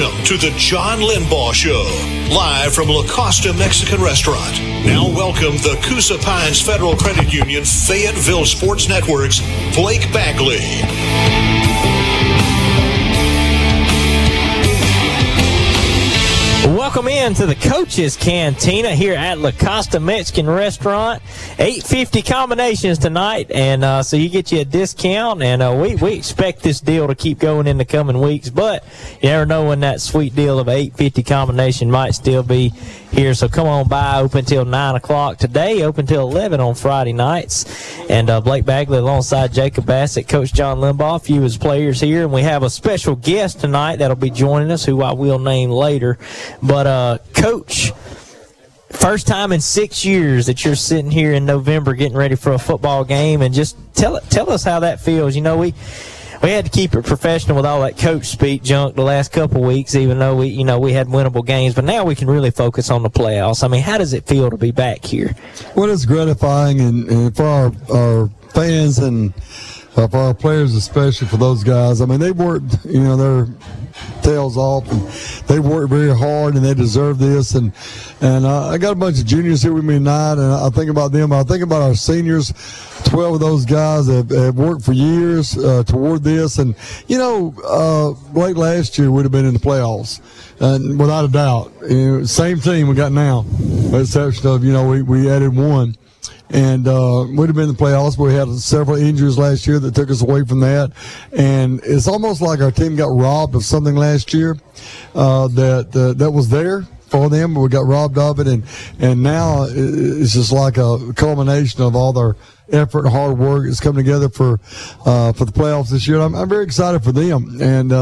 Welcome to the John Limbaugh Show, live from La Costa Mexican Restaurant. Now welcome the Coosa Pines Federal Credit Union Fayetteville Sports Network's Blake Bagley. Welcome in to the Coach's Cantina here at La Costa Mexican Restaurant. $8.50 combinations tonight, and so you get you a discount, and we expect this deal to keep going in the coming weeks, but you never know when that sweet deal of $8.50 combination might still be here. So come on by, open till 9 o'clock today, open till 11 on Friday nights. And Blake Bagley alongside Jacob Bassett, Coach John Limbaugh, a few of his players here, and we have a special guest tonight that'll be joining us, who I will name later. But Coach, first time in 6 years that you're sitting here in November getting ready for a football game, and just tell us how that feels. You know, we had to keep it professional with all that coach speak junk the last couple of weeks, even though we had winnable games, but now we can really focus on the playoffs. I mean, how does it feel to be back here? Well, it's gratifying, and for our fans and for our players, especially for those guys. I mean, they worked, their tails off, and they worked very hard, and they deserve this. And I got a bunch of juniors here with me tonight, and I think about them. I think about our seniors. 12 of those guys have worked for years toward this. And, Blake last year would have been in the playoffs, without a doubt. Same team we got now, with the exception of, we added one. And would have been in the playoffs, but we had several injuries last year that took us away from that. And it's almost like our team got robbed of something last year that was there for them, but we got robbed of it. And now it's just like a culmination of all their effort and hard work is coming together for the playoffs this year. I'm very excited for them, and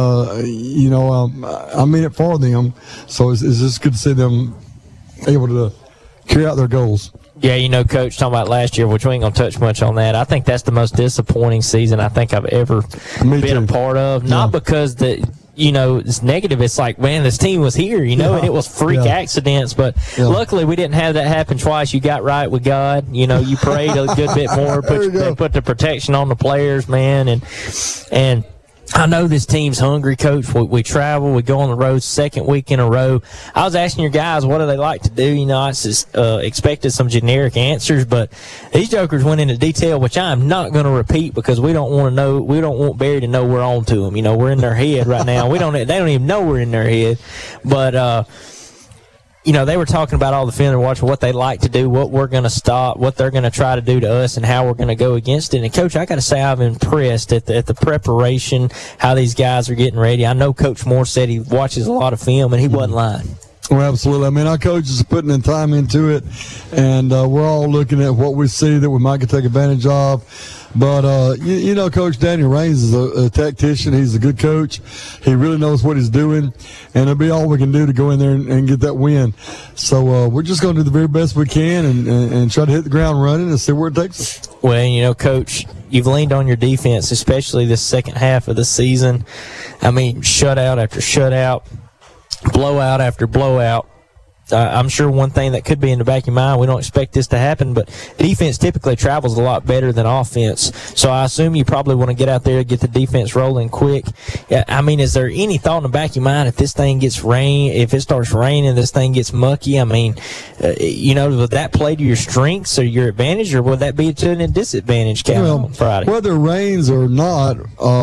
I mean it for them. So it's just good to see them able to carry out their goals. Yeah, Coach, talking about last year, which we ain't going to touch much on that. I think that's the most disappointing season I think I've ever been a part of. Not because it's negative. It's like, man, this team was here, and it was freak accidents. But luckily, we didn't have that happen twice. You got right with God. You prayed a good bit more, put the protection on the players, man. And I know this team's hungry, Coach. We travel. We go on the road second week in a row. I was asking your guys, what do they like to do? I just expected some generic answers, but these jokers went into detail, which I'm not going to repeat because we don't want to know. We don't want Barry to know we're on to them. We're in their head right now. They don't even know we're in their head. But they were talking about all the film and watching what they like to do, what we're going to stop, what they're going to try to do to us, and how we're going to go against it. And, Coach, I got to say I'm impressed at the preparation, how these guys are getting ready. I know Coach Moore said he watches a lot of film, and he wasn't lying. Well, absolutely. I mean, our coaches are putting in time into it, and we're all looking at what we see that we might take advantage of. But, Coach Daniel Raines is a tactician. He's a good coach. He really knows what he's doing, and it'll be all we can do to go in there and get that win. So we're just going to do the very best we can and try to hit the ground running and see where it takes us. Well, Coach, you've leaned on your defense, especially this second half of the season. I mean, shutout after shutout, blowout after blowout. I'm sure one thing that could be in the back of your mind, we don't expect this to happen, but defense typically travels a lot better than offense. So I assume you probably want to get out there and get the defense rolling quick. I mean, is there any thought in the back of your mind if this thing gets if it starts raining, this thing gets mucky? I mean, would that play to your strengths or your advantage, or would that be to a disadvantage on Friday? Whether it rains or not,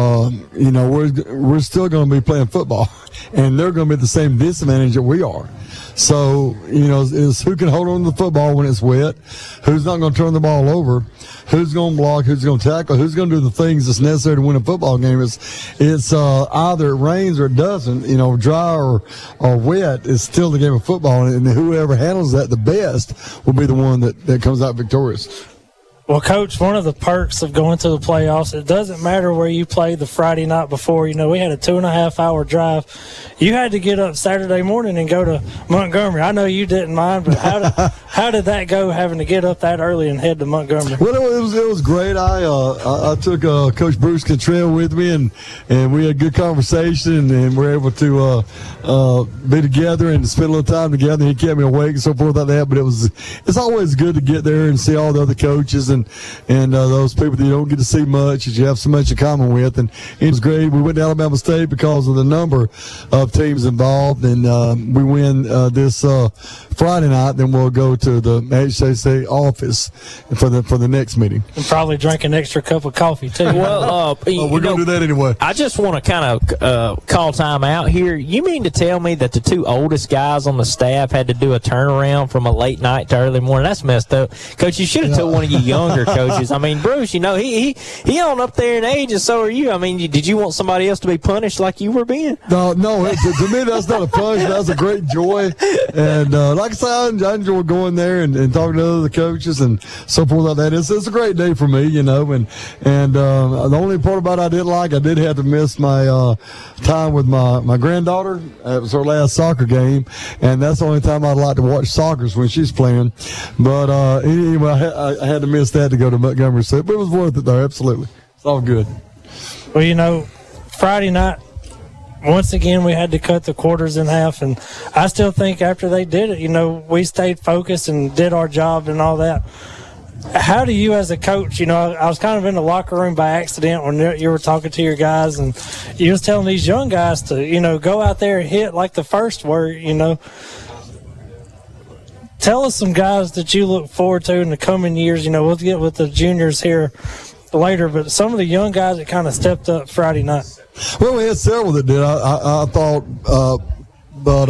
we're still going to be playing football, and they're going to be at the same disadvantage that we are. So, is who can hold on to the football when it's wet, who's not going to turn the ball over, who's going to block, who's going to tackle, who's going to do the things that's necessary to win a football game. It's either it rains or it doesn't, dry or wet. It's still the game of football, and whoever handles that the best will be the one that comes out victorious. Well, Coach, one of the perks of going to the playoffs, it doesn't matter where you played the Friday night before. We had a 2.5-hour drive. You had to get up Saturday morning and go to Montgomery. I know you didn't mind, but how did that go, having to get up that early and head to Montgomery? Well, it was great. I took Coach Bruce Cantrell with me, and we had a good conversation, and we were able to be together and spend a little time together. He kept me awake and so forth like that. But it's always good to get there and see all the other coaches and those people that you don't get to see much, that you have so much in common with. And it was great. We went to Alabama State because of the number of teams involved, and we win this Friday night. Then we'll go to the HCC office for the next meeting. And probably drink an extra cup of coffee too. Well, we're going to do that anyway. I just want to kind of call time out here. You mean to tell me that the two oldest guys on the staff had to do a turnaround from a late night to early morning? That's messed up. Coach, you should have told one of you younger coaches. I mean, Bruce, he on up there in age, and so are you. I mean, did you want somebody else to be punished like you were being? No. To me, that's not a punishment. That's a great joy. And like I said, I enjoy going there and talking to other coaches and so forth like that. It's a great day for me, And the only part about it I did have to miss my time with my granddaughter. It was her last soccer game, and that's the only time I'd like to watch soccer is when she's playing. But anyway, I had to miss that to go to Montgomery State, but it was worth it though. Absolutely, it's all good. Well, Friday night, once again, we had to cut the quarters in half, and I still think after they did it, we stayed focused and did our job and all that. How do you, as a coach, I was kind of in the locker room by accident when you were talking to your guys, and you was telling these young guys to, go out there and hit like the first word, Tell us some guys that you look forward to in the coming years. We'll get with the juniors here later, but some of the young guys that kind of stepped up Friday night. Well, we had several that did. I thought, but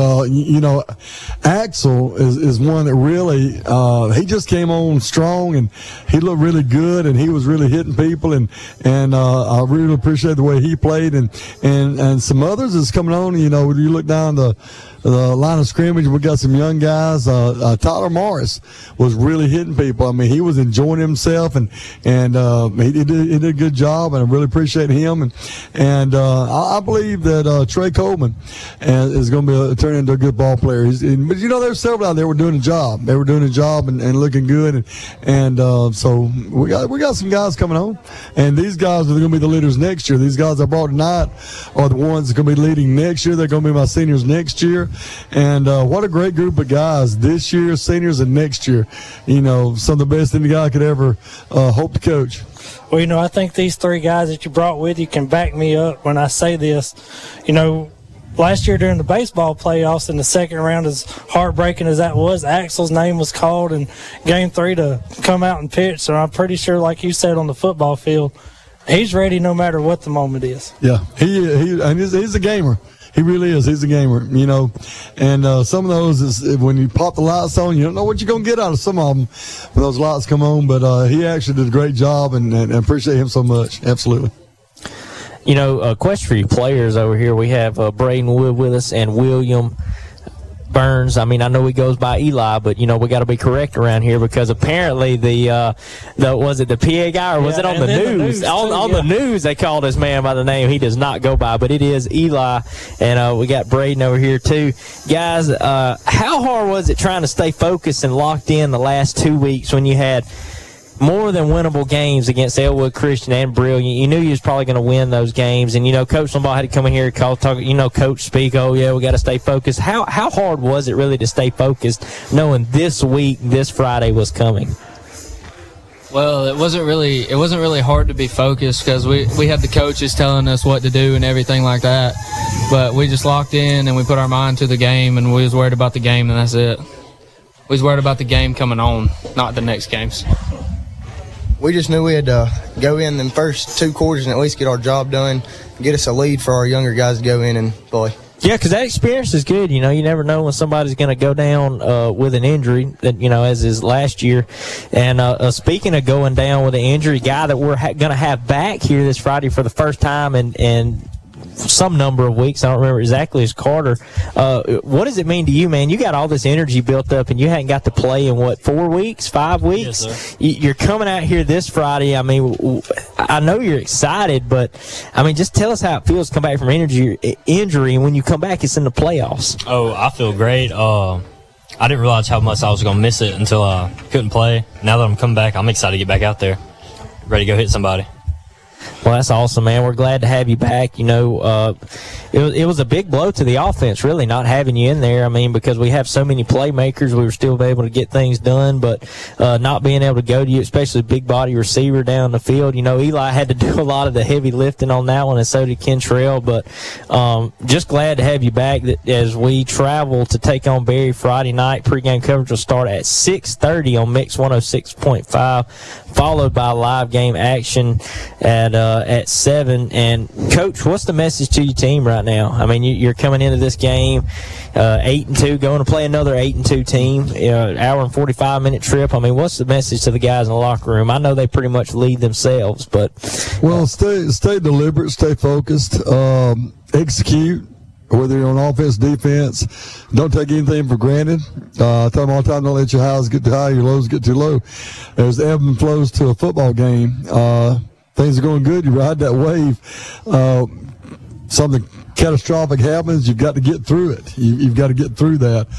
Axel is one that really he just came on strong, and he looked really good, and he was really hitting people, and I really appreciate the way he played, and some others is coming on. You look down the line of scrimmage, we got some young guys. Tyler Morris was really hitting people. I mean, he was enjoying himself, and he did a good job, and I really appreciate him. And I believe that Trey Coleman is going to turn into a good ball player. But there's several out there who were doing a job. They were doing a job and looking good, and so we got some guys coming on, and these guys are going to be the leaders next year. These guys I brought tonight are the ones that are going to be leading next year. They're going to be my seniors next year. And what a great group of guys this year, seniors, and next year. Some of the best any guy could ever hope to coach. Well, I think these three guys that you brought with you can back me up when I say this. Last year during the baseball playoffs in the second round, as heartbreaking as that was, Axel's name was called in Game 3 to come out and pitch. So I'm pretty sure, like you said, on the football field, he's ready no matter what the moment is. Yeah, he's a gamer. He really is. He's a gamer, And some of those is when you pop the lights on, you don't know what you're going to get out of some of them when those lights come on. But he actually did a great job, and appreciate him so much. Absolutely. A question for you players over here. We have Braden Wood with us and William Burns. I mean, I know he goes by Eli, but we got to be correct around here because apparently the was it the PA guy or was it on the news? On the news they called this man by the name he does not go by, but it is Eli, and we got Braden over here too. Guys, how hard was it trying to stay focused and locked in the last 2 weeks when you had more than winnable games against Elwood Christian and Brilliant? You knew you was probably going to win those games, and Coach Limbaugh had to come in here and talk. Coach speak. Oh yeah, we got to stay focused. How hard was it really to stay focused, knowing this week, this Friday was coming? Well, it wasn't really hard to be focused because we had the coaches telling us what to do and everything like that. But we just locked in and we put our mind to the game, and we was worried about the game, and that's it. We was worried about the game coming on, not the next games. We just knew we had to go in the first 2 quarters and at least get our job done, get us a lead for our younger guys to go in and play. Yeah, because that experience is good. You never know when somebody's going to go down with an injury, that as is last year. And speaking of going down with an injury, guy that we're going to have back here this Friday for the first time in some number of weeks, I don't remember exactly, is Carter. What does it mean to you, man? You got all this energy built up, and you hadn't got to play in, 4 weeks, 5 weeks? Yes, sir. You're coming out here this Friday. I mean, I know you're excited, but, just tell us how it feels to come back from injury, and when you come back, it's in the playoffs. Oh, I feel great. I didn't realize how much I was going to miss it until I couldn't play. Now that I'm coming back, I'm excited to get back out there, ready to go hit somebody. Well, that's awesome, man. We're glad to have you back. You know, it was a big blow to the offense, really, not having you in there. I mean, because we have so many playmakers, we were still able to get things done, but not being able to go to you, especially big body receiver down the field. You know, Eli had to do a lot of the heavy lifting on that one, and so did Kentrell. But just glad to have you back as we travel to take on Berry Friday night. Pregame coverage will start at 6:30 on Mix 106.5, followed by live game action at 7. And Coach, what's the message to your team right now? I mean, you're coming into this game 8-2, going to play another 8-2 team. Hour and 45-minute trip. I mean, what's the message to the guys in the locker room? I know they pretty much lead themselves, but stay deliberate, stay focused, execute. Whether you're on offense, defense, don't take anything for granted. I tell them all the time, don't let your highs get too high, your lows get too low. There's ebb and flows to a football game. Things are going good, you ride that wave. Something catastrophic happens, you've got to get through it. You've got to get through that.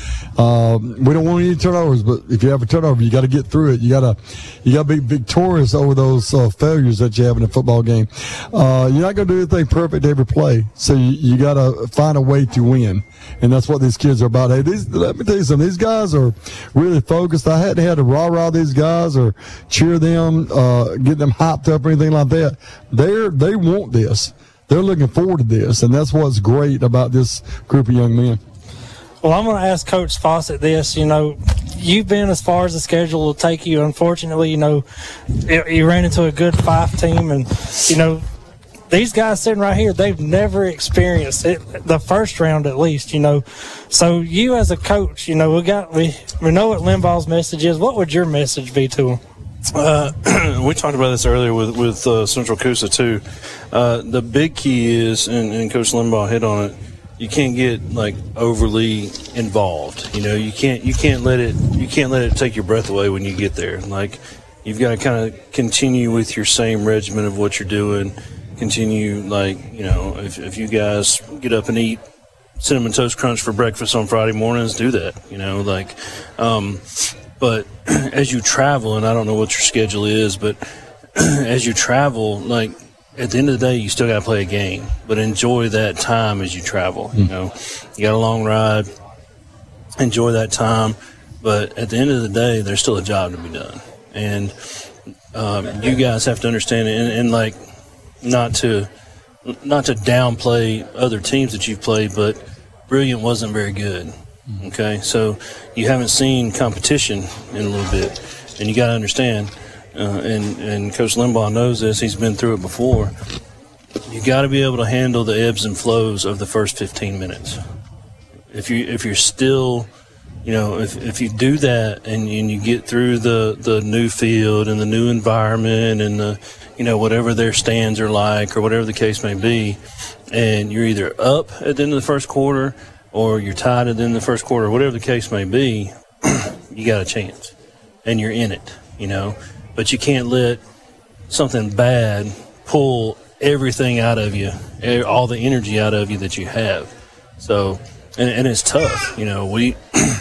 We don't want any turnovers, but if you have a turnover, you got to get through it. You got to be victorious over those failures that you have in a football game. You're not going to do anything perfect every play, so you got to find a way to win, and that's what these kids are about. Hey, let me tell you something. These guys are really focused. I hadn't had to rah-rah these guys or cheer them, get them hyped up or anything like that. They want this. They're looking forward to this, and that's what's great about this group of young men. Well, I'm going to ask Coach Fawcett this. You know, you've been as far as the schedule will take you. Unfortunately, you know, you ran into a good Fife team, and, you know, these guys sitting right here, they've never experienced it, the first round at least, you know. So you as a coach, you know, we know what Limbaugh's message is. What would your message be to them? We talked about this earlier with Central Coosa too. The big key is, and Coach Limbaugh hit on it, you can't get like overly involved. You know, you can't let it take your breath away when you get there. Like, you've got to kind of continue with your same regimen of what you're doing. Continue, like, you know, if you guys get up and eat Cinnamon Toast Crunch for breakfast on Friday mornings, do that. You know, like. But as you travel, and I don't know what your schedule is, but as you travel, like, at the end of the day, you still got to play a game. But enjoy that time as you travel. You know, you got a long ride. Enjoy that time. But at the end of the day, there's still a job to be done. And you guys have to understand it, and like, not to downplay other teams that you've played, but Brilliant wasn't very good. Okay, so you haven't seen competition in a little bit, and you got to understand, and Coach Limbaugh knows this, he's been through it before, you got to be able to handle the ebbs and flows of the first 15 minutes. If you're still, you know, if you do that and you get through the new field and the new environment and the, you know, whatever their stands are like or whatever the case may be, and you're either up at the end of the first quarter or you're tied at the end of the first quarter, whatever the case may be, you got a chance, and you're in it, you know. But you can't let something bad pull everything out of you, all the energy out of you that you have. So, and it's tough, you know. We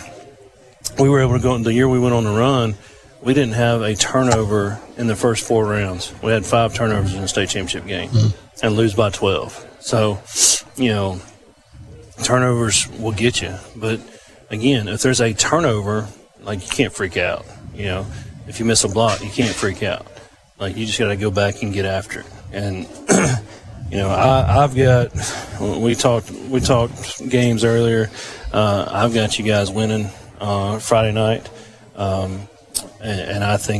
were able to go, the year we went on the run, we didn't have a turnover in the first 4 rounds. We had 5 turnovers in the state championship game and lose by 12. So, you know, turnovers will get you. But, again, if there's a turnover, like, you can't freak out. You know, if you miss a block, you can't freak out. Like, you just got to go back and get after it. And, you know, I've got – we talked games earlier. I've got you guys winning Friday night. And I think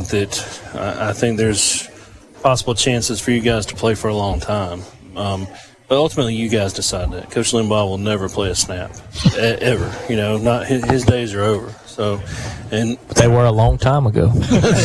there's possible chances for you guys to play for a long time. But ultimately, you guys decide that. Coach Limbaugh will never play a snap, ever. You know, not his days are over. So, and they were a long time ago. yeah,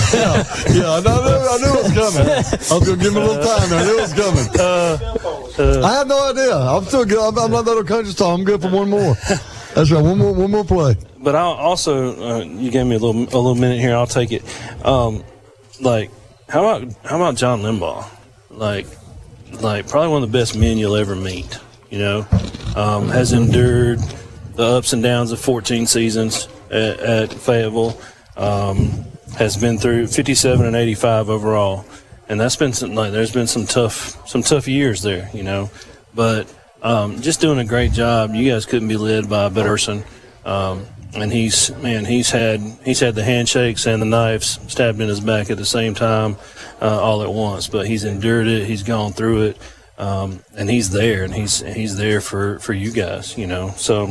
I knew it was coming. I was going to give him a little time there. I knew it was coming. I have no idea. I'm still good. I'm not that country star. I'm good for one more. That's right. One more play. But I'll also, you gave me a little minute here. I'll take it. Like, how about John Limbaugh? Like probably one of the best men you'll ever meet. You know, has endured the ups and downs of 14 seasons at Fayetteville. Has been through 57 and 85 overall, and that's been there's been some tough years there, you know, but just doing a great job. You guys couldn't be led by a better person. And he's had the handshakes and the knives stabbed in his back at the same time, all at once. But he's endured it. He's gone through it, and he's there, and he's there for you guys, you know. So,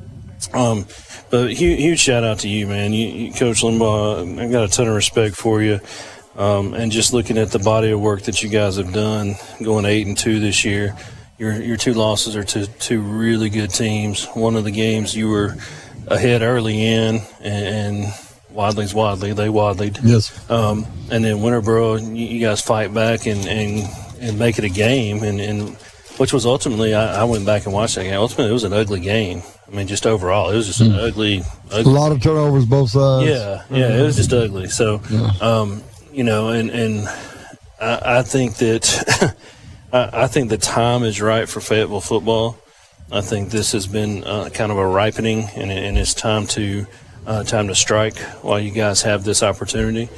but huge shout out to you, man. You Coach Limbaugh. I got a ton of respect for you, and just looking at the body of work that you guys have done, going 8-2 this year. Your 2 losses are to 2 really good teams. One of the games you were ahead early in, and Wadley's Wadley. They Wadley'd. Yes. And then Winterboro, you guys fight back and make it a game, and which was ultimately, I went back and watched that game. Ultimately, it was an ugly game. I mean, just overall, it was just an ugly. A lot of turnovers both sides. Yeah, it was just ugly. So, you know, and I think that I think the time is right for Fayetteville football. I think this has been kind of a ripening, and it's time to strike while you guys have this opportunity.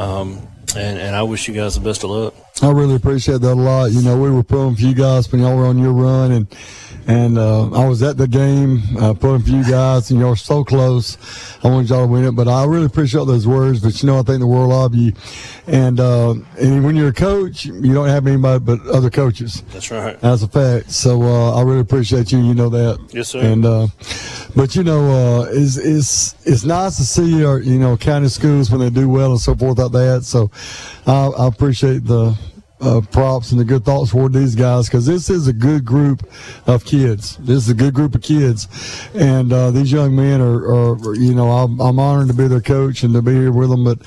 And I wish you guys the best of luck. I really appreciate that a lot. You know, we were pulling for you guys when y'all were on your run, and I was at the game pulling for you guys, and y'all were so close. I wanted y'all to win it, but I really appreciate those words. But, you know, I think the world of you. And when you're a coach, you don't have anybody but other coaches. That's right. That's a fact. So I really appreciate you. You know that. Yes, sir. And but you know, it's nice to see our county schools when they do well and so forth like that. So I appreciate the props and the good thoughts toward these guys, because this is a good group of kids. This is a good group of kids, and these young men are I'm honored to be their coach and to be here with them. But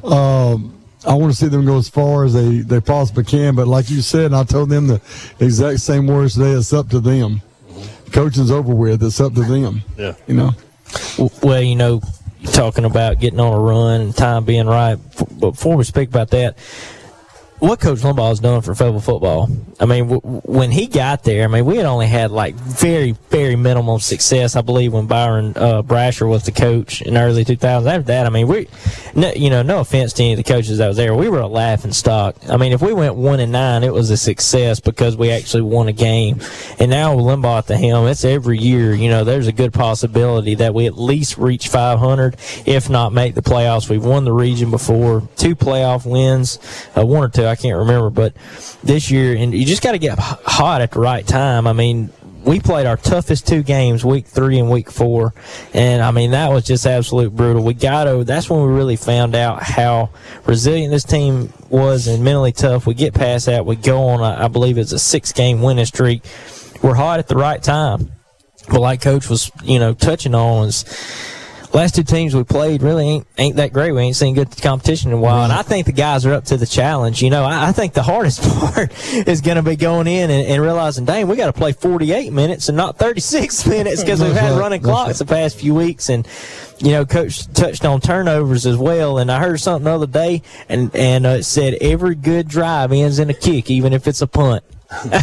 I want to see them go as far as they possibly can. But like you said, and I told them the exact same words today, it's up to them. Coaching's over with. It's up to them. Yeah. You know. Well, you know, talking about getting on a run and time being right. But before we speak about that, what Coach Limbaugh has done for Fayetteville football. I mean, when he got there, I mean, we had only had like very, very minimal success, I believe, when Byron Brasher was the coach in the early 2000s. After that, I mean, no offense to any of the coaches that was there, we were a laughing stock. I mean, if we went 1-9, it was a success because we actually won a game. And now with Limbaugh at the helm, it's every year, you know, there's a good possibility that we at least reach 500, if not make the playoffs. We've won the region before, 2 playoff wins, 1 or 2, I can't remember, but this year, and you just got to get hot at the right time. I mean, we played our toughest 2 games, week 3 and week 4, and I mean, that was just absolute brutal. That's when we really found out how resilient this team was and mentally tough. We get past that, we go on, I believe it's a 6-game winning streak. We're hot at the right time. But like Coach was, touching on, is last 2 teams we played really ain't that great. We ain't seen good competition in a while, and I think the guys are up to the challenge. You know, I think the hardest part is going to be going in and realizing, dang, we got to play 48 minutes and not 36 minutes because we've had running clocks the past few weeks. And you know, Coach touched on turnovers as well. And I heard something the other day, and it said every good drive ends in a kick, even if it's a punt. I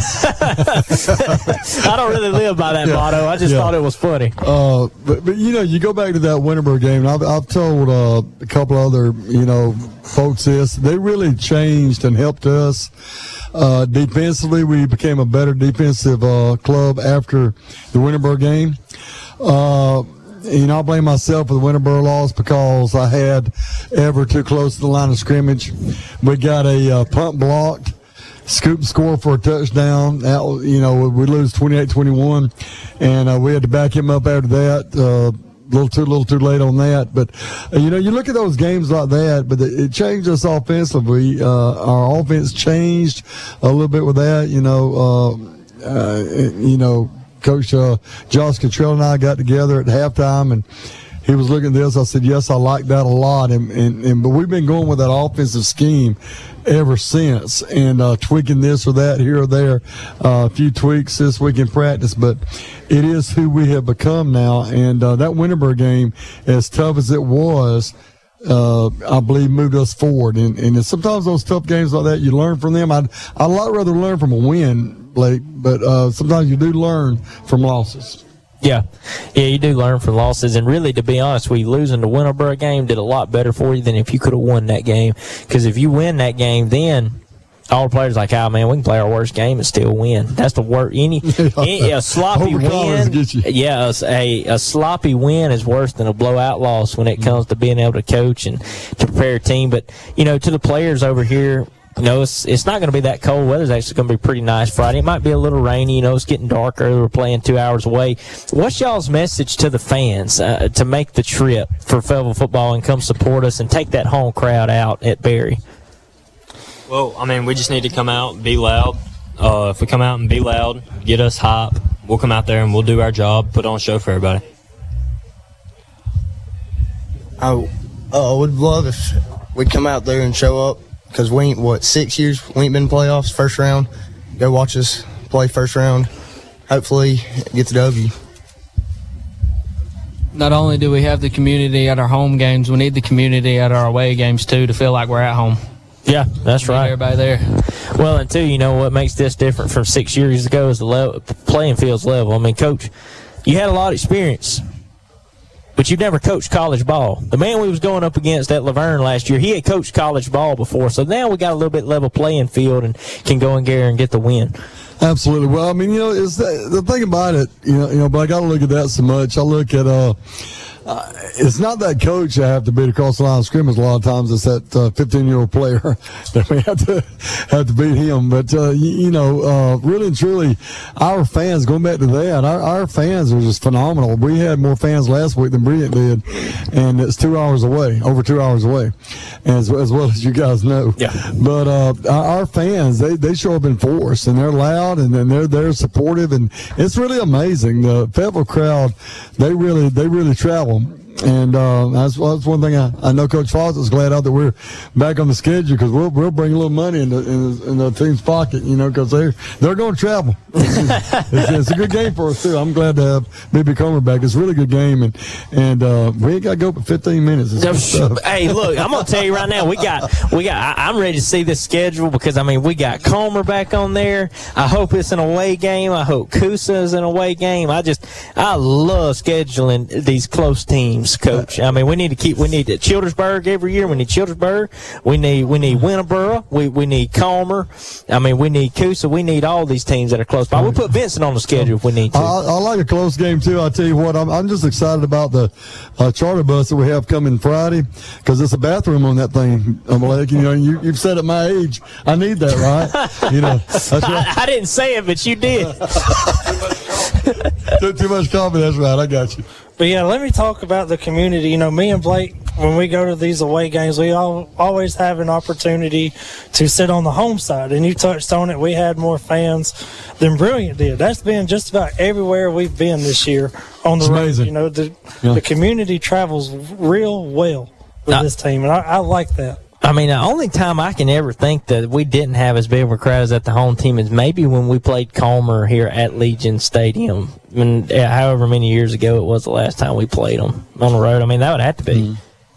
don't really live by that motto. I just thought it was funny. But you know, you go back to that Winterburg game, and I've told a couple other folks this. They really changed and helped us defensively. We became a better defensive club after the Winterburg game. I blame myself for the Winterburg loss because I had Ever too close to the line of scrimmage. We got a punt blocked. Scoop and score for a touchdown. We lose 28-21, and we had to back him up after that. A little too late on that. But, you look at those games like that, but it changed us offensively. Our offense changed a little bit with that. Coach Josh Cottrell and I got together at halftime, and he was looking at this. I said, yes, I like that a lot. But we've been going with that offensive scheme ever since, and tweaking this or that here or there, a few tweaks this week in practice, but it is who we have become now. And that Winterburg game, as tough as it was, I believe moved us forward. And sometimes those tough games like that, you learn from them. I'd a lot rather learn from a win, Blake, but sometimes you do learn from losses. Yeah, you do learn from losses, and really, to be honest, losing the Winterburg game did a lot better for you than if you could have won that game. Because if you win that game, then all the players like, oh man, we can play our worst game and still win. That's the worst. A sloppy win, a sloppy win is worse than a blowout loss when it comes to being able to coach and to prepare a team. But to the players over here, it's not going to be that cold. Weather's actually going to be pretty nice Friday. It might be a little rainy. It's getting darker. We're playing 2 hours away. What's y'all's message to the fans to make the trip for Fayetteville football and come support us and take that home crowd out at Berry? Well, we just need to come out and be loud. If we come out and be loud, get us hype, we'll come out there and we'll do our job, put on a show for everybody. I would love if we'd come out there and show up, because we ain't, 6 years? We ain't been in playoffs, first round. Go watch us play first round. Hopefully get the W. Not only do we have the community at our home games, we need the community at our away games, too, to feel like we're at home. Yeah, that's right. Everybody there. Well, and two, what makes this different from 6 years ago is the playing field's level. Coach, you had a lot of experience, but you never coached college ball. The man we was going up against at Laverne last year, he had coached college ball before, so now we got a little bit level playing field and can go in there and get the win. Absolutely. Well, it's the thing about it, but I got to look at that so much. I look at it's not that coach I have to beat across the line of scrimmage. A lot of times it's that 15-year-old player that we have to beat him. But really and truly, our fans, going back to that, our fans are just phenomenal. We had more fans last week than Brilliant did, and it's 2 hours away, over 2 hours away, as well as you guys know. Yeah. But our fans, they show up in force, and they're loud, and they're supportive, and it's really amazing. The Fayetteville crowd, they really travel. And that's one thing I know Coach Fawcett's glad out that we're back on the schedule, because we'll bring a little money in the team's pocket, because they're going to travel. It's a good game for us too. I'm glad to have BB Comer back. It's a really good game, and we ain't got to go for 15 minutes. Hey, look, I'm gonna tell you right now, we got. I'm ready to see this schedule, because we got Comer back on there. I hope it's an away game. I hope Coosa is an away game. I love scheduling these close teams, Coach. We need Childersburg every year. We need Childersburg. We need Winterboro. We need Comer. We need Coosa. We need all these teams that are close by. We'll put Vincent on the schedule if we need to. I like a close game too. I'll tell you what, I'm just excited about the charter bus that we have coming Friday, because it's a bathroom on that thing. You've said at my age, I need that, right? That's right. I didn't say it, but you did. Too much coffee. That's right. I got you. But yeah, let me talk about the community. Me and Blake, when we go to these away games, we always have an opportunity to sit on the home side. And you touched on it. We had more fans than Brilliant did. That's been just about everywhere we've been this year on the road. Amazing. The community travels real well with this team, and I like that. The only time I can ever think that we didn't have as big of a crowd as at the home team is maybe when we played Comer here at Legion Stadium. However many years ago it was the last time we played them on the road. That would have to be.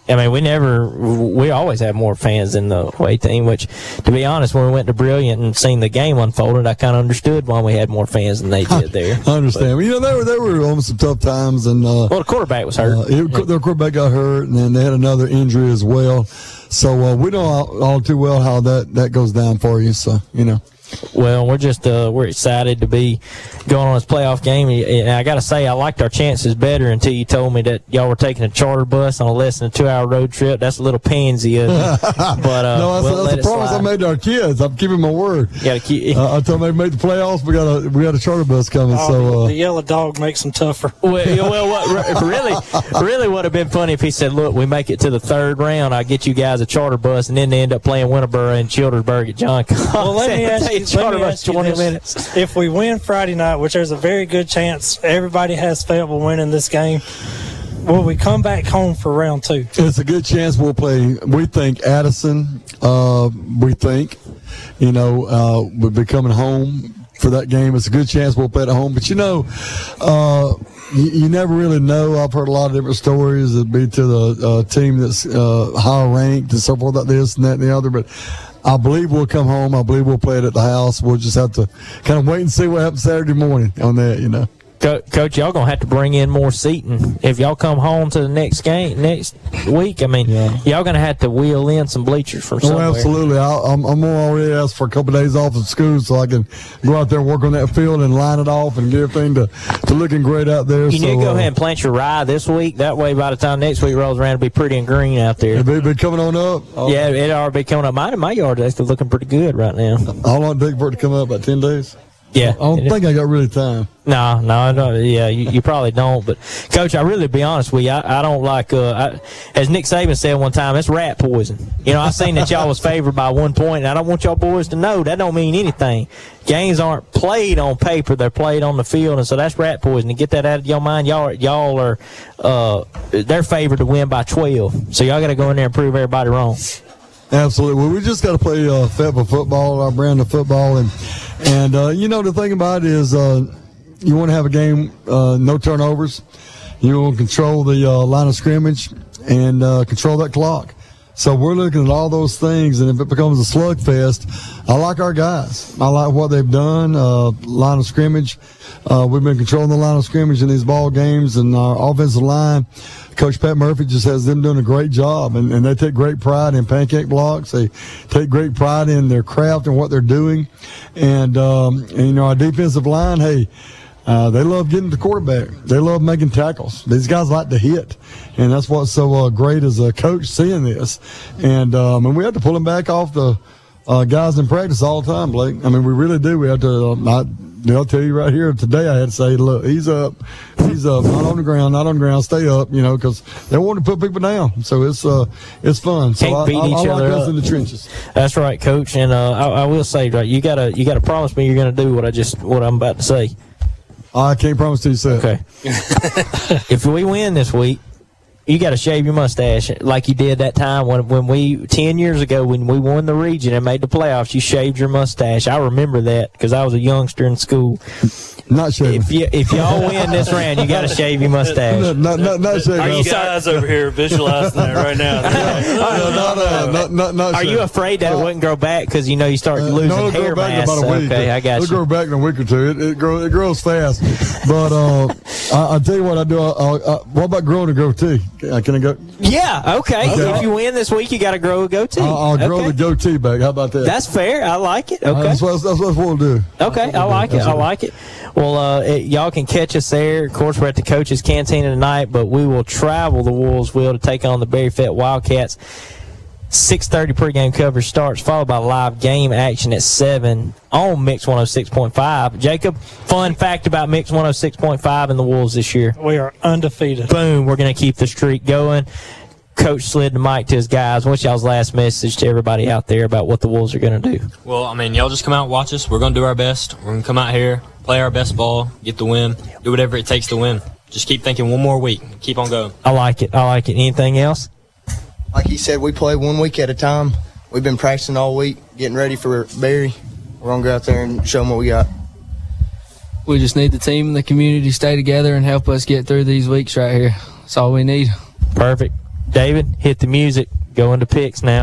We always have more fans than the away team, which, to be honest, when we went to Brilliant and seen the game unfolded, I kind of understood why we had more fans than they did there. I understand. They were on some tough times. And the quarterback was hurt. Their quarterback got hurt, and then they had another injury as well. So we know all too well how that goes down for you. So, Well, we're just we're excited to be going on this playoff game. And I got to say, I liked our chances better until you told me that y'all were taking a charter bus on a less than a 2-hour road trip. That's a little pansy of you. But no, that's a promise I made to our kids. I'm keeping my word. I told them they made the playoffs. We got a charter bus coming. The yellow dog makes them tougher. What really would have been funny if he said, "Look, we make it to the third round. I get you guys a charter bus," and then they end up playing Winterboro and Childersburg at John Cox. Well, let me ask you 20 minutes. If we win Friday night, which there's a very good chance everybody has Fayetteville winning this game, will we come back home for round 2? It's a good chance we'll play, we think, Addison. We think, we'll be coming home for that game. It's a good chance we'll play at home. But, you never really know. I've heard a lot of different stories. It'd be to the team that's higher ranked and so forth, like this and that and the other. But I believe we'll come home. I believe we'll play it at the house. We'll just have to kind of wait and see what happens Saturday morning on that, Coach, y'all gonna have to bring in more seating if y'all come home to the next week. I mean, y'all gonna have to wheel in some bleachers from somewhere. Oh, absolutely. I'm gonna already ask for a couple of days off of school so I can go out there and work on that field and line it off and get everything to looking great out there. You need to go ahead and plant your rye this week. That way, by the time next week rolls around, it'll be pretty and green out there. It'll be coming on up. Yeah, it'll already be coming up. Mine in my yard is actually looking pretty good right now. How long did it take for it to come up? About 10 days? Yeah. I don't think I got really time. No, I don't. Yeah, you probably don't. But, Coach, I really be honest with you. I don't like, as Nick Saban said one time, it's rat poison. You know, I seen that y'all was favored by 1 point, and I don't want y'all boys to know that don't mean anything. Games aren't played on paper. They're played on the field, and so that's rat poison. To get that out of your mind, y'all are they're favored to win by 12. So y'all got to go in there and prove everybody wrong. Absolutely. Well, we just got to play Fayetteville football, our brand of football, and you know, the thing about it is you want to have a game, no turnovers. You want to control the line of scrimmage and control that clock. So we're looking at all those things, and if it becomes a slugfest, I like our guys. I like what they've done, line of scrimmage. We've been controlling the line of scrimmage in these ball games, and our offensive line, Coach Pat Murphy just has them doing a great job, and they take great pride in pancake blocks. They take great pride in their craft and what they're doing. And you know, our defensive line, hey, they love getting the quarterback. They love making tackles. These guys like to hit, and that's what's so great as a coach seeing this. And we have to pull them back off the guys in practice all the time, Blake. I mean, we really do. We have to. I'll tell you right here today, I had to say, look, he's up, not on the ground, stay up, you know, because they want to put people down. So it's fun. So Can't beat each I like other us up in the trenches. That's right, Coach. And I will say, right, you gotta promise me you're gonna do what I'm about to say. I can't promise to you, sir. Okay. If we win this week, you got to shave your mustache like you did that time when we 10 years ago when we won the region and made the playoffs. You shaved your mustache. I remember that because I was a youngster in school. Not shaving. If y'all win this round, you got to shave your mustache. Not shaving. Are you guys over here visualizing that right now? Not Are you afraid that it wouldn't grow back because you know you start losing hair mass? About a week. Okay, I got you. It'll grow back in a week or two. It grows fast. But I'll tell you what I do. What about growing a goatee? Can I go? Yeah. Okay. If you win this week, you got to grow a goatee. I'll grow the goatee back. How about that? That's fair. I like it. Okay. That's what we'll do. Okay. I like it. I like it. Well, y'all can catch us there. Of course, we're at the Coach's Cantina tonight, but we will travel the Wolvesville to take on the Berry Fett Wildcats. 6:30 pregame coverage starts, followed by live game action at 7 on Mix 106.5. Jacob, fun fact about Mix 106.5 and the Wolves this year. We are undefeated. Boom, we're going to keep the streak going. Coach slid the mic to his guys. What's y'all's last message to everybody out there about what the Wolves are going to do? Well, I mean, y'all just come out and watch us. We're going to do our best. We're going to come out here, play our best ball, get the win, do whatever it takes to win. Just keep thinking one more week. Keep on going. I like it. Anything else? Like he said, we play 1 week at a time. We've been practicing all week, getting ready for Berry. We're going to go out there and show them what we got. We just need the team and the community to stay together and help us get through these weeks right here. That's all we need. Perfect. David, hit the music. Go into picks now.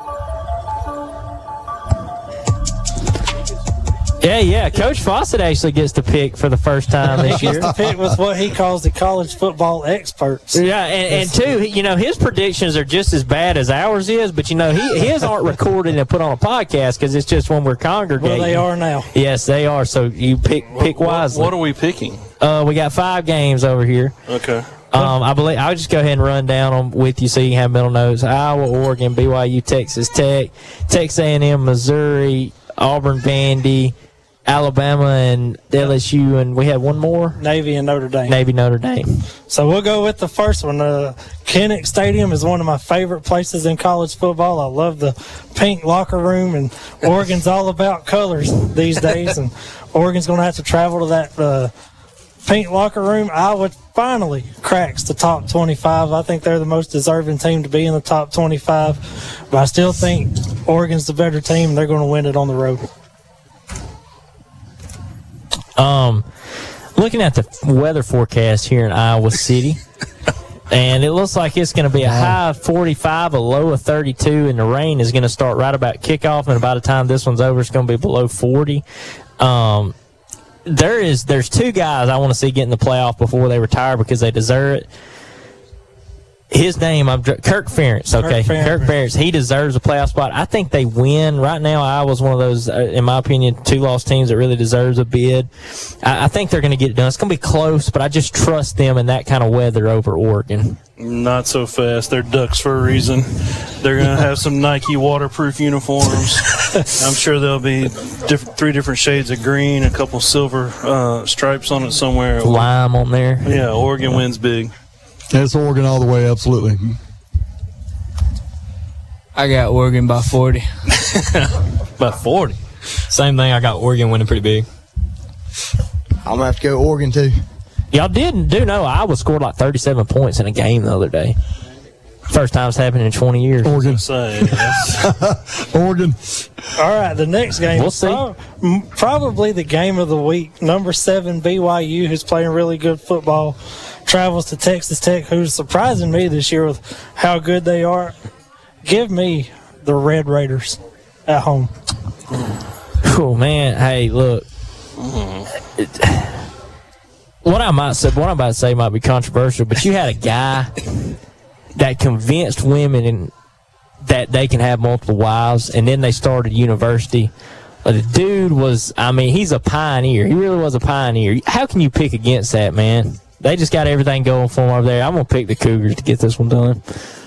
Yeah. Coach Fawcett actually gets to pick for the first time this year. He gets to pick with what he calls the college football experts. Yeah, and two, you know, his predictions are just as bad as ours is, but, you know, his aren't recorded and put on a podcast because it's just when we're congregating. Well, they are now. Yes, they are, so you pick wisely. What are we picking? We got 5 games over here. Okay. I believe I'll just go ahead and run down them with you so you can have mental notes. Iowa, Oregon, BYU, Texas Tech, Texas A&M, Missouri, Auburn, Vandy, Alabama, and LSU, and we have one more. Navy and Notre Dame. Navy, Notre Dame. So we'll go with the first one. Kinnick Stadium is one of my favorite places in college football. I love the pink locker room, and Oregon's all about colors these days, and Oregon's going to have to travel to that pink locker room. Iowa finally cracks the top 25. I think they're the most deserving team to be in the top 25, but I still think Oregon's the better team, and they're going to win it on the road. Looking at the weather forecast here in Iowa City, and it looks like it's going to be a high of 45, a low of 32, and the rain is going to start right about kickoff, and by the time this one's over, it's going to be below 40. there's two guys I want to see get in the playoff before they retire because they deserve it. His name, Kirk Ferentz. Okay, Kirk Ferentz. He deserves a playoff spot. I think they win right now. Iowa's one of those, in my opinion, 2-loss teams that really deserves a bid. I think they're going to get it done. It's going to be close, but I just trust them in that kind of weather over Oregon. Not so fast. They're Ducks for a reason. They're going to have some Nike waterproof uniforms. I'm sure there'll be 3 different shades of green, a couple silver stripes on it somewhere. Lime on there. Yeah, Oregon wins big. It's Oregon all the way, absolutely. I got Oregon by 40. By 40. Same thing. I got Oregon winning pretty big. I'm going to have to go Oregon, too. Y'all do know Iowa scored like 37 points in a game the other day. First time it's happened in 20 years. Oregon. Oregon. All right, the next game. We'll see. Probably the game of the week. Number 7, BYU, who's playing really good football, travels to Texas Tech, who's surprising me this year with how good they are. Give me the Red Raiders at home. Oh, man. Hey, look. What I'm about to say might be controversial, but you had a guy that convinced women that they can have multiple wives, and then they started university. The dude was, he's a pioneer. He really was a pioneer. How can you pick against that, man? They just got everything going for them over there. I'm going to pick the Cougars to get this one done.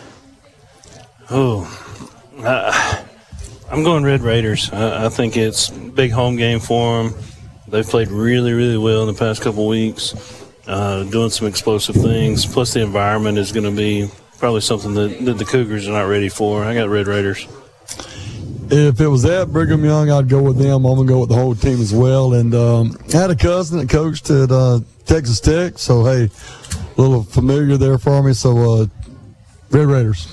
I'm going Red Raiders. I think it's a big home game for them. They've played really, really well in the past couple weeks, doing some explosive things. Plus, the environment is going to be probably something that the Cougars are not ready for. I got Red Raiders. If it was at Brigham Young, I'd go with them. I'm going to go with the whole team as well. And I had a cousin that coached at Texas Tech, so, hey, a little familiar there for me. So, Red Raiders.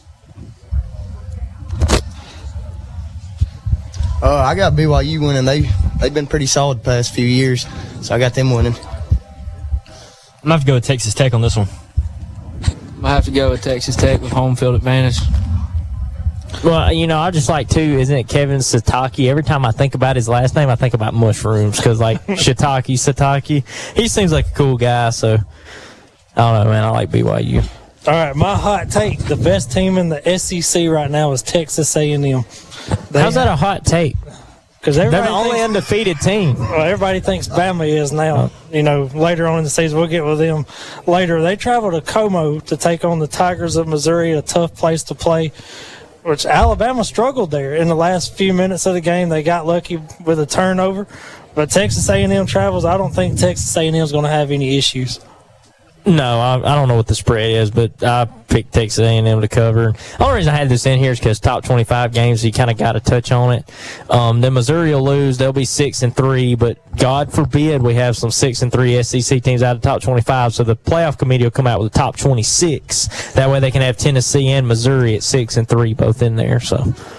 I got BYU winning. They've been pretty solid the past few years, so I got them winning. I'm going to have to go with Texas Tech on this one. I'm going to have to go with Texas Tech with home field advantage. Well, I just like, too, isn't it Kevin Sataki? Every time I think about his last name, I think about mushrooms because, like, Sataki. He seems like a cool guy, so I don't know, man. I like BYU. All right, my hot take, the best team in the SEC right now is Texas A&M. How's that a hot take? Because they're the only undefeated team. Well, everybody thinks Bama is now. Later on in the season, we'll get with them later. They travel to Como to take on the Tigers of Missouri, a tough place to play, which Alabama struggled there in the last few minutes of the game. They got lucky with a turnover. But Texas A&M travels. I don't think Texas A&M is going to have any issues. No, I don't know what the spread is, but I picked Texas A&M to cover. The only reason I had this in here is because top 25 games, you kind of got to touch on it. Then Missouri will lose; they'll be 6-3. But God forbid we have some 6-3 SEC teams out of the top 25. So the playoff committee will come out with the top 26. That way they can have Tennessee and Missouri at 6-3, both in there. So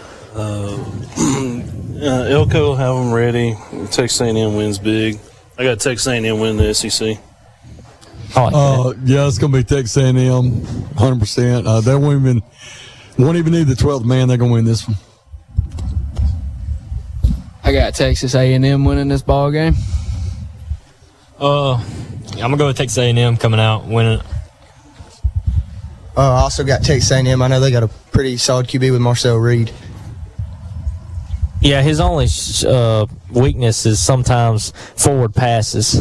Elko will have them ready. Texas A&M wins big. I got Texas A&M winning the SEC. Yeah, it's going to be Texas A&M, 100%. They won't even need the 12th man. They're going to win this one. I got Texas A&M winning this ball game. I'm gonna go with Texas A&M coming out winning it. I also got Texas A&M. I know they got a pretty solid QB with Marcel Reed. yeah, his only weakness is sometimes forward passes.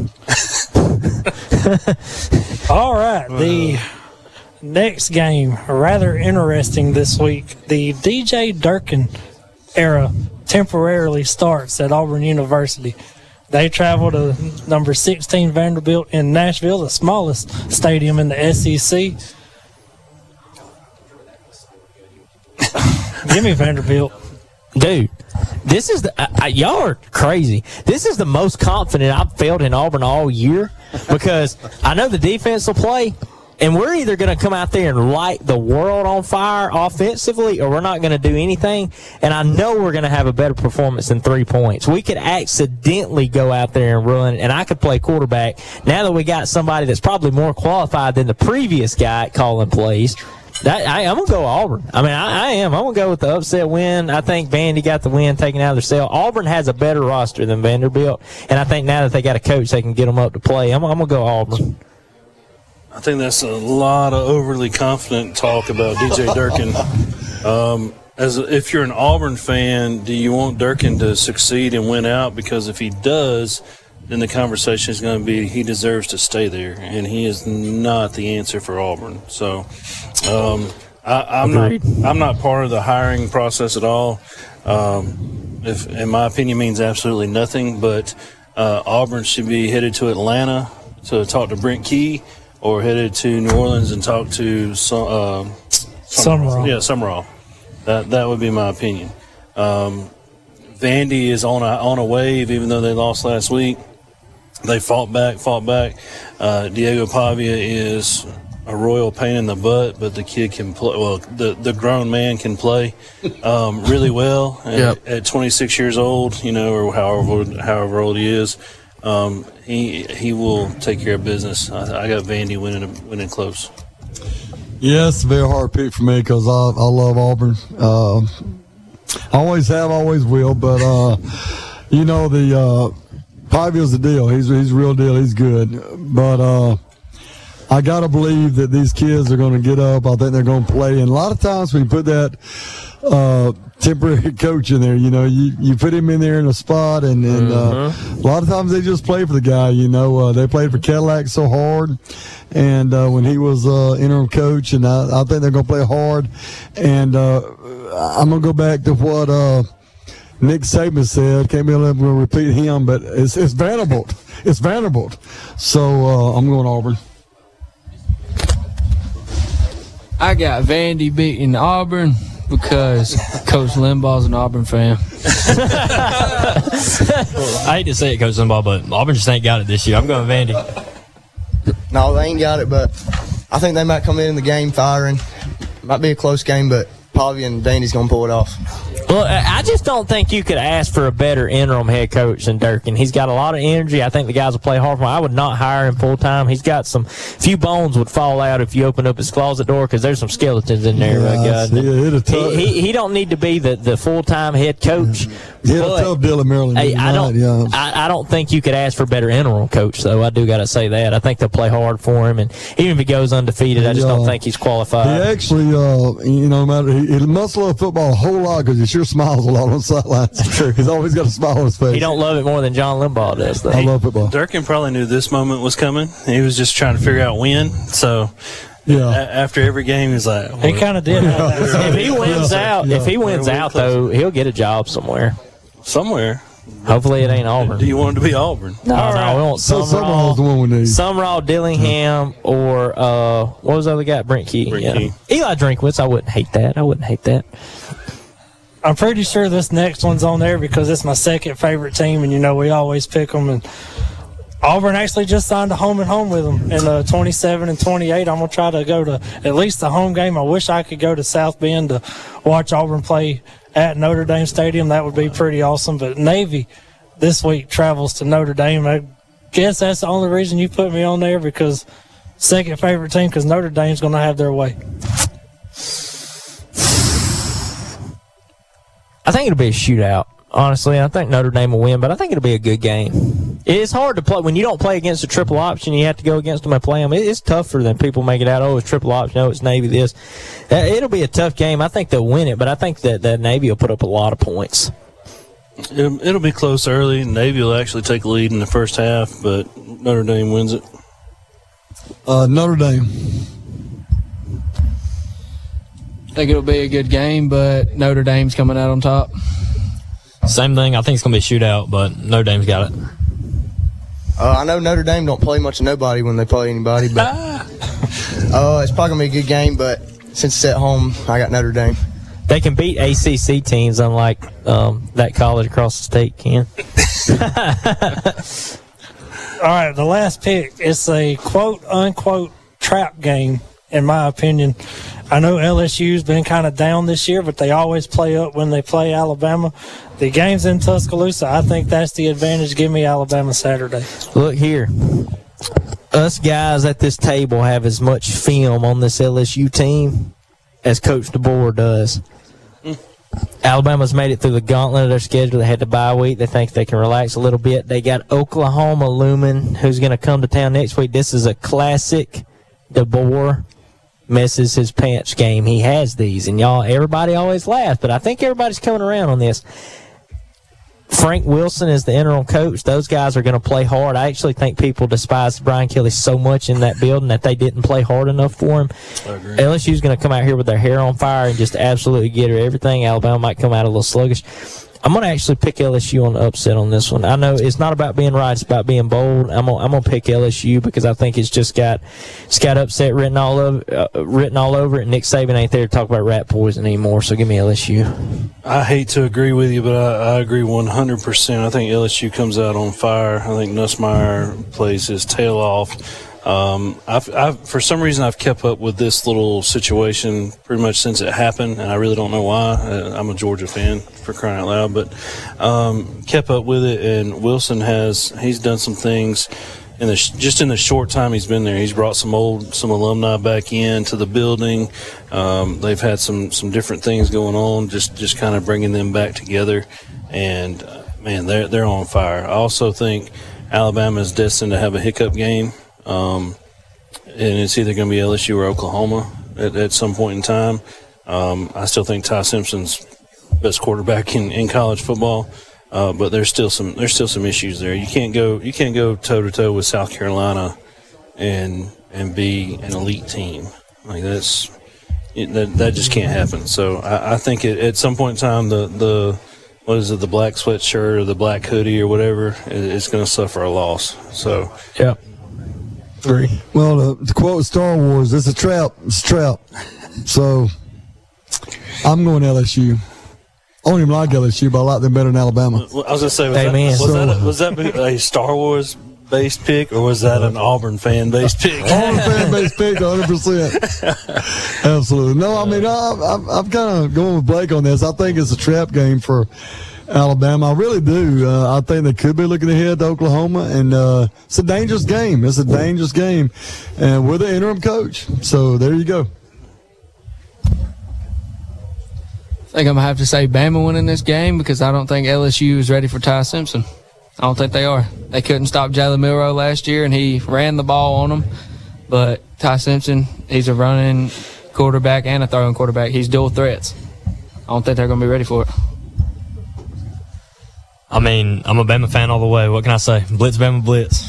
All right, the next game, rather interesting this week. The DJ Durkin era temporarily starts at Auburn University. They travel to number 16 Vanderbilt in Nashville, the smallest stadium in the SEC. Give me Vanderbilt. Dude, this is y'all are crazy. This is the most confident I've felt in Auburn all year because I know the defense will play, and we're either going to come out there and light the world on fire offensively or we're not going to do anything, and I know we're going to have a better performance than 3 points. We could accidentally go out there and run, and I could play quarterback. Now that we got somebody that's probably more qualified than the previous guy at calling plays, I'm going to go Auburn. I mean, I am. I'm going to go with the upset win. I think Vandy got the win taken out of their cell. Auburn has a better roster than Vanderbilt, and I think now that they got a coach, they can get them up to play. I'm going to go Auburn. I think that's a lot of overly confident talk about DJ Durkin. If you're an Auburn fan, do you want Durkin to succeed and win out? Because if he does, then the conversation is going to be he deserves to stay there, and he is not the answer for Auburn. So I'm not part of the hiring process at all. If in my opinion means absolutely nothing, but Auburn should be headed to Atlanta to talk to Brent Key, or headed to New Orleans and talk to Summerall. Yeah, Summerall. That would be my opinion. Vandy is on a wave, even though they lost last week. They fought back. Diego Pavia is a royal pain in the butt, but the kid can play. Well, the grown man can play really well at 26 years old, or however old he is. He will take care of business. I got Vandy winning close. Yeah, it's a very hard pick for me because I love Auburn. I always have, always will. But the Pavia's the deal. He's a real deal. He's good. But I gotta believe that these kids are going to get up. I think they're going to play. And a lot of times when you put that temporary coach in there, you put him in there in a spot, and a lot of times they just play for the guy. They played for Cadillac so hard, and when he was interim coach, and I think they're going to play hard. And I'm going to go back to what Nick Saban said. Can't be able to repeat him, but it's Vanderbilt. It's Vanderbilt. So I'm going Auburn. I got Vandy beating Auburn because Coach Limbaugh's an Auburn fan. I hate to say it, Coach Limbaugh, but Auburn just ain't got it this year. I'm going Vandy. No, they ain't got it, but I think they might come in the game firing. Might be a close game, but Pavia and Vandy's going to pull it off. Well, I just don't think you could ask for a better interim head coach than Durkin. He's got a lot of energy. I think the guys will play hard for him. I would not hire him full time. He's got few bones would fall out if you open up his closet door because there's some skeletons in there. He don't need to be the full time head coach. He had a tough deal in Maryland. I don't think you could ask for a better interim coach, though. I do got to say that. I think they'll play hard for him, and even if he goes undefeated, I just don't think he's qualified. He actually, he must love football a whole lot because he sure smiles a lot on the sidelines. That's true. He's always got a smile on his face. He don't love it more than John Limbaugh does, though. I love football. Durkin probably knew this moment was coming. He was just trying to figure out when. So after every game, he's like, he kind of did. If he wins out, though, he'll get a job somewhere. Hopefully it ain't Auburn. Do you want it to be Auburn? No, we want Summerall's the one we need. Summerall, Dillingham, or what was the other guy? Brent Key. Key. Eli Drinkwitz. I wouldn't hate that. I'm pretty sure this next one's on there because it's my second favorite team, and we always pick them. And Auburn actually just signed a home and home with them in 27 and 28. I'm gonna try to go to at least the home game. I wish I could go to South Bend to watch Auburn play at Notre Dame Stadium. That would be pretty awesome. But Navy this week travels to Notre Dame. I guess that's the only reason you put me on there, because second favorite team, because Notre Dame's going to have their way. I think it'll be a shootout, honestly. I think Notre Dame will win, but I think it'll be a good game. It's hard to play. When you don't play against a triple option, you have to go against them and play them. It's tougher than people make it out. Oh, it's triple option. No, it's Navy this. It'll be a tough game. I think they'll win it, but I think that Navy will put up a lot of points. It'll be close early. Navy will actually take the lead in the first half, but Notre Dame wins it. Notre Dame. I think it'll be a good game, but Notre Dame's coming out on top. Same thing. I think it's going to be a shootout, but Notre Dame's got it. I know Notre Dame don't play much of nobody when they play anybody, but it's probably going to be a good game, but since it's at home, I got Notre Dame. They can beat ACC teams, unlike that college across the state can. All right, the last pick is a quote-unquote trap game, in my opinion. I know LSU's been kind of down this year, but they always play up when they play Alabama. The game's in Tuscaloosa. I think that's the advantage. Give me Alabama Saturday. Look here. Us guys at this table have as much film on this LSU team as Coach DeBoer does. Alabama's made it through the gauntlet of their schedule. They had the bye week. They think they can relax a little bit. They got Oklahoma looming, who's going to come to town next week. This is a classic DeBoer messes his pants game. He has these, and everybody always laughs, but I think everybody's coming around on this. Frank Wilson is the interim coach. Those guys are going to play hard. I actually think people despise Brian Kelly so much in that building that they didn't play hard enough for him. LSU's going to come out here with their hair on fire and just absolutely get her everything. Alabama might come out a little sluggish. I'm going to actually pick LSU on the upset on this one. I know it's not about being right; it's about being bold. I'm going to pick LSU because I think it's got upset written all over it. And Nick Saban ain't there to talk about rat poison anymore. So give me LSU. I hate to agree with you, but I agree 100%. I think LSU comes out on fire. I think Nussmeier plays his tail off. I've for some reason I've kept up with this little situation pretty much since it happened, and I really don't know why. I'm a Georgia fan, for crying out loud, but kept up with it. And Wilson he's done some things in the short time he's been there. He's brought some alumni back into the building. They've had some different things going on, just kind of bringing them back together. And man, they're on fire. I also think Alabama is destined to have a hiccup game. And it's either going to be LSU or Oklahoma at some point in time. I still think Ty Simpson's best quarterback in college football, but there's still some issues there. You can't go toe to toe with South Carolina and be an elite team. Like that just can't happen. So I think at some point in time the what is it, the black sweatshirt or the black hoodie or whatever is going to suffer a loss. So yeah. Well, to quote Star Wars, it's a trap. It's a trap. So I'm going LSU. I don't even like LSU, but I like them better than Alabama. I was going to say, was that a Star Wars-based pick, or was that an Auburn fan-based pick? Auburn fan-based pick, 100%. Absolutely. No, I mean, I'm kind of going with Blake on this. I think it's a trap game for Alabama. I really do. I think they could be looking ahead to Oklahoma, and it's a dangerous game. It's a dangerous game, and we're the interim coach. So there you go. I think I'm going to have to say Bama winning this game because I don't think LSU is ready for Ty Simpson. I don't think they are. They couldn't stop Jalen Milroe last year, and he ran the ball on them. But Ty Simpson, he's a running quarterback and a throwing quarterback. He's dual threats. I don't think they're going to be ready for it. I mean, I'm a Bama fan all the way. What can I say? Blitz, Bama, blitz.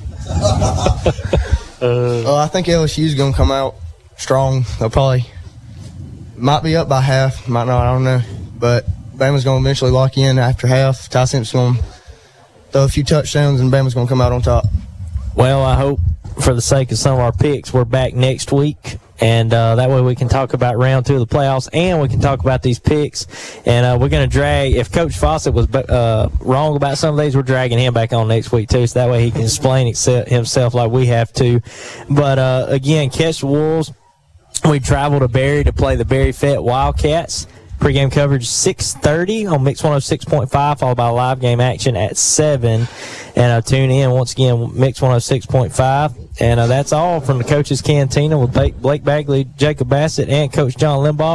I think LSU's going to come out strong. They'll probably might be up by half, might not, I don't know. But Bama's going to eventually lock in after half. Ty Simpson's going to throw a few touchdowns, and Bama's going to come out on top. Well, I hope for the sake of some of our picks, we're back next week. And that way we can talk about round 2 of the playoffs, and we can talk about these picks. And we're going to drag, if Coach Fawcett was wrong about some of these, we're dragging him back on next week too, so that way he can explain himself like we have to. But, again, catch the Wolves. We travel to Barry to play the Barry Fett Wildcats. Pre-game coverage 6:30 on Mix 106.5, followed by live game action at 7. And tune in once again, Mix 106.5. And that's all from the Coach's Cantina with Blake Bagley, Jacob Bassett, and Coach John Limbaugh.